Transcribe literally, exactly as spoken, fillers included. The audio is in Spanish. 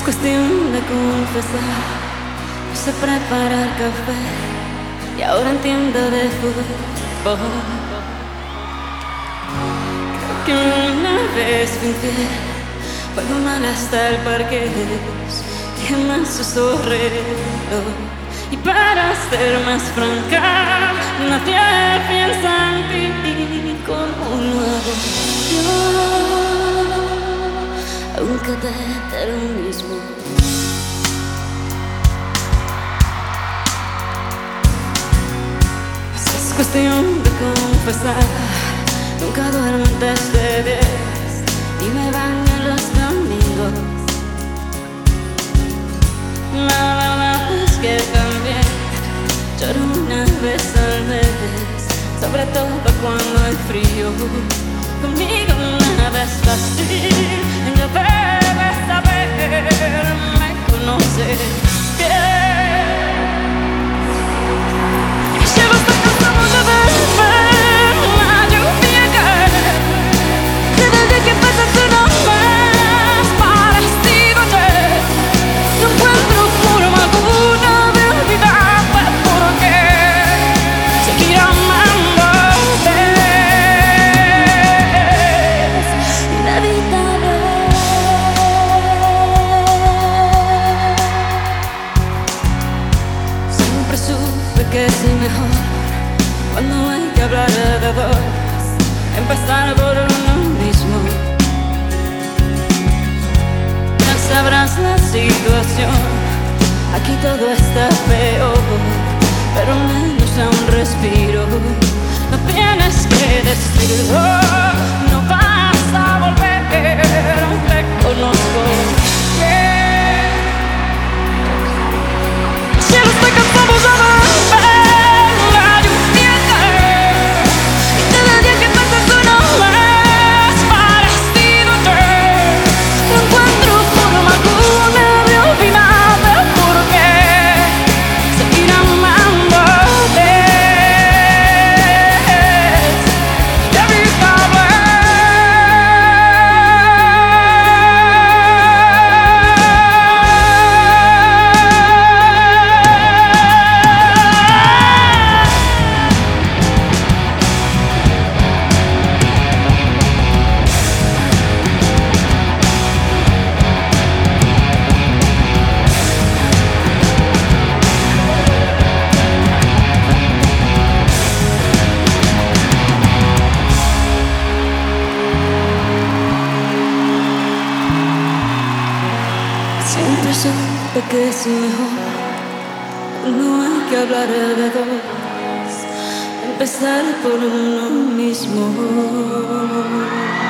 cuestión de confesar, no sé preparar café y ahora entiendo de fútbol. Creo que una vez fui infiel, juego mal hasta el parqués, que más usó reloj. Y para ser más franca, nadie piensa en ti como lo hago yo, aunque te dé lo mismo. Es cuestión de confesar, nunca duermo antes de diez y me baño los domingos. La verdad es que también lloro una vez al mes, sobre todo cuando hay frío. Conmigo nada es fácil, ya debes saber, me conoces bien. Y llevo hasta cansado de ver la lluvia caer, y desde que pasaste no más parecido ayer. No encuentro forma alguna de olvidarte, porque seguir amándote es inevitable. Siempre supe que es mejor cuando hay que hablar de dos, empezar por uno mismo. Ya sabrás la situación, aquí todo está peor, pero menos a un respiro. No tienes que decirlo, no vas a volver, te conozco bien. Cielo, estoy cansado de ver la lluvia caer, y cada día que pasa suena más parecido a ayer. No encuentro forma alguna de olvidarte, porque seguir amándote es inevitable. Siempre supe que es mejor, no hay que hablar de dos, empezar por uno mismo.